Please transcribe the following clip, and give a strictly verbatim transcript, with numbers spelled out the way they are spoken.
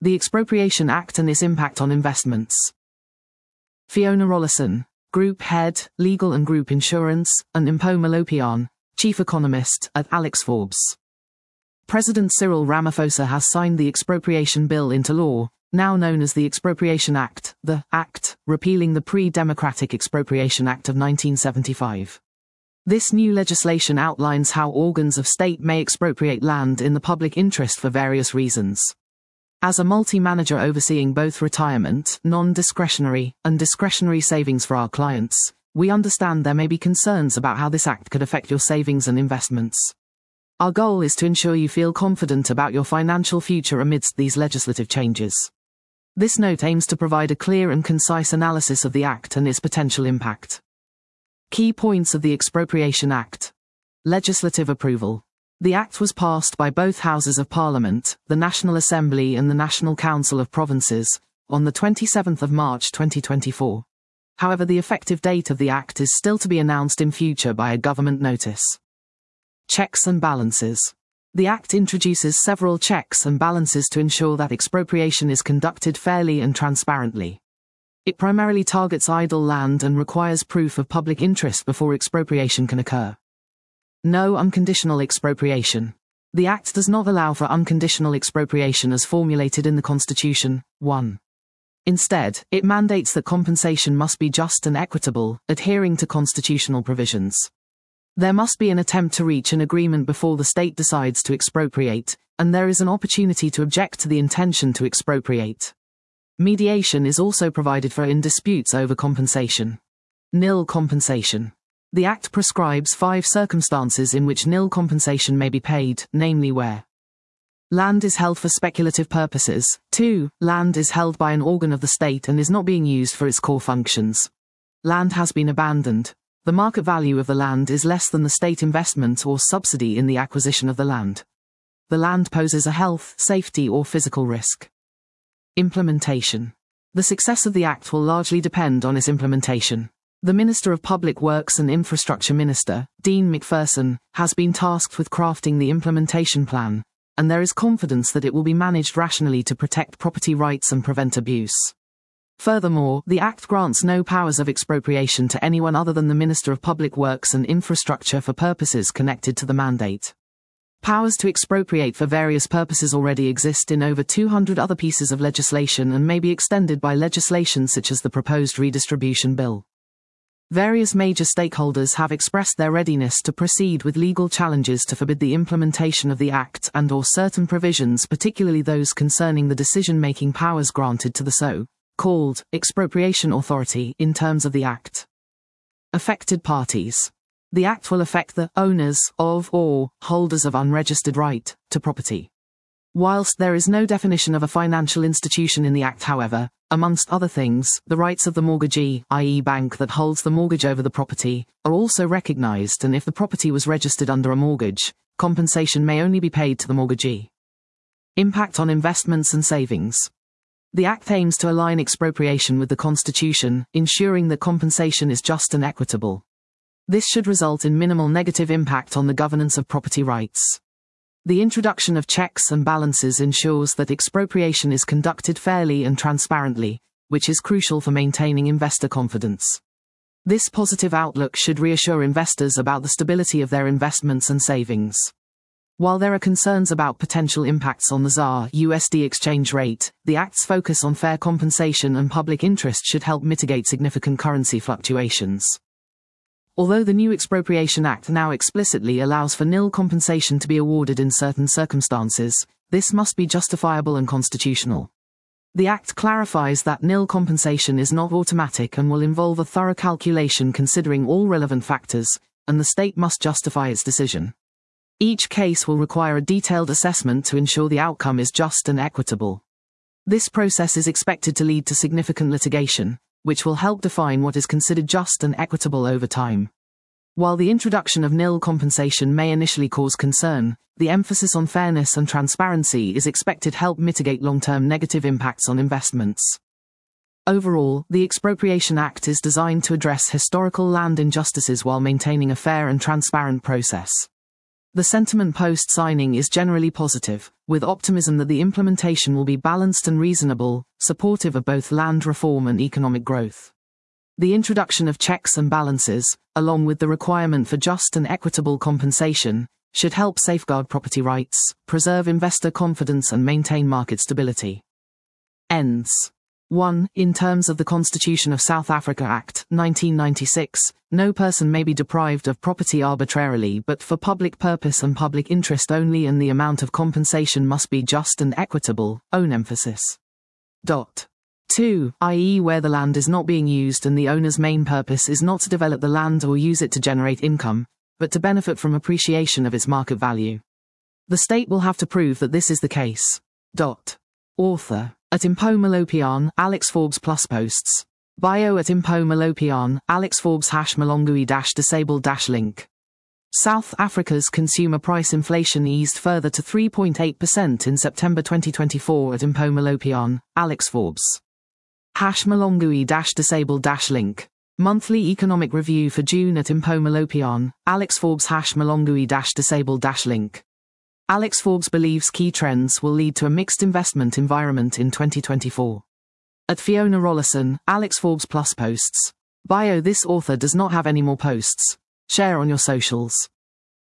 The Expropriation Act and its impact on investments. Fiona Rollison, Group Head, Legal and Group Insurance, and Impo Malopian, Chief Economist at Alex Forbes. President Cyril Ramaphosa has signed the Expropriation Bill into law, now known as the Expropriation Act, the Act, repealing the pre-democratic Expropriation Act of nineteen seventy-five. This new legislation outlines how organs of state may expropriate land in the public interest for various reasons. As a multi-manager overseeing both retirement, non-discretionary, and discretionary savings for our clients, we understand there may be concerns about how this act could affect your savings and investments. Our goal is to ensure you feel confident about your financial future amidst these legislative changes. This note aims to provide a clear and concise analysis of the act and its potential impact. Key points of the Expropriation Act. Legislative approval. The Act was passed by both Houses of Parliament, the National Assembly and the National Council of Provinces, on the twenty-seventh of March twenty twenty-four. However, the effective date of the Act is still to be announced in future by a government notice. Checks and balances. The Act introduces several checks and balances to ensure that expropriation is conducted fairly and transparently. It primarily targets idle land and requires proof of public interest before expropriation can occur. No unconditional expropriation. The Act does not allow for unconditional expropriation as formulated in the Constitution. one. Instead, it mandates that compensation must be just and equitable, adhering to constitutional provisions. There must be an attempt to reach an agreement before the state decides to expropriate, and there is an opportunity to object to the intention to expropriate. Mediation is also provided for in disputes over compensation. Nil compensation. The Act prescribes five circumstances in which nil compensation may be paid, namely where land is held for speculative purposes, two. Land is held by an organ of the state and is not being used for its core functions. Land has been abandoned. The market value of the land is less than the state investment or subsidy in the acquisition of the land. The land poses a health, safety or physical risk. Implementation. The success of the Act will largely depend on its implementation. The Minister of Public Works and Infrastructure Minister, Dean McPherson, has been tasked with crafting the implementation plan, and there is confidence that it will be managed rationally to protect property rights and prevent abuse. Furthermore, the Act grants no powers of expropriation to anyone other than the Minister of Public Works and Infrastructure for purposes connected to the mandate. Powers to expropriate for various purposes already exist in over two hundred other pieces of legislation and may be extended by legislation such as the proposed redistribution bill. Various major stakeholders have expressed their readiness to proceed with legal challenges to forbid the implementation of the Act and/or certain provisions, particularly those concerning the decision-making powers granted to the so-called expropriation authority in terms of the Act. Affected parties. The Act will affect the owners of or holders of unregistered right to property. Whilst there is no definition of a financial institution in the Act, however, amongst other things, the rights of the mortgagee, that is bank that holds the mortgage over the property, are also recognised, and if the property was registered under a mortgage, compensation may only be paid to the mortgagee. Impact on investments and savings. The Act aims to align expropriation with the Constitution, ensuring that compensation is just and equitable. This should result in minimal negative impact on the governance of property rights. The introduction of checks and balances ensures that expropriation is conducted fairly and transparently, which is crucial for maintaining investor confidence. This positive outlook should reassure investors about the stability of their investments and savings. While there are concerns about potential impacts on the Z A R U S D exchange rate, the Act's focus on fair compensation and public interest should help mitigate significant currency fluctuations. Although the new Expropriation Act now explicitly allows for nil compensation to be awarded in certain circumstances, this must be justifiable and constitutional. The Act clarifies that nil compensation is not automatic and will involve a thorough calculation considering all relevant factors, and the state must justify its decision. Each case will require a detailed assessment to ensure the outcome is just and equitable. This process is expected to lead to significant litigation, which will help define what is considered just and equitable over time. While the introduction of nil compensation may initially cause concern, the emphasis on fairness and transparency is expected to help mitigate long-term negative impacts on investments. Overall, the Expropriation Act is designed to address historical land injustices while maintaining a fair and transparent process. The sentiment post-signing is generally positive, with optimism that the implementation will be balanced and reasonable, supportive of both land reform and economic growth. The introduction of checks and balances, along with the requirement for just and equitable compensation, should help safeguard property rights, preserve investor confidence and maintain market stability. Ends. one. In terms of the Constitution of South Africa Act, nineteen ninety-six, no person may be deprived of property arbitrarily but for public purpose and public interest only, and the amount of compensation must be just and equitable, own emphasis. Dot. two. that is where the land is not being used and the owner's main purpose is not to develop the land or use it to generate income, but to benefit from appreciation of its market value. The state will have to prove that this is the case. Dot. Author. At Impo Malopian, Alex Forbes plus posts. Bio at Impo Malopian, Alex Forbes hash Malongui dash disabled dash link. South Africa's consumer price inflation eased further to three point eight percent in September twenty twenty-four at Impo Malopian, Alex Forbes. Hash Malongui dash disabled dash link. Monthly Economic Review for June at Impo Malopian, Alex Forbes hash Malongui dash disabled dash link. Alex Forbes believes key trends will lead to a mixed investment environment in twenty twenty-four. At Fiona Rollison, Alex Forbes plus posts. Bio. This author does not have any more posts. Share on your socials.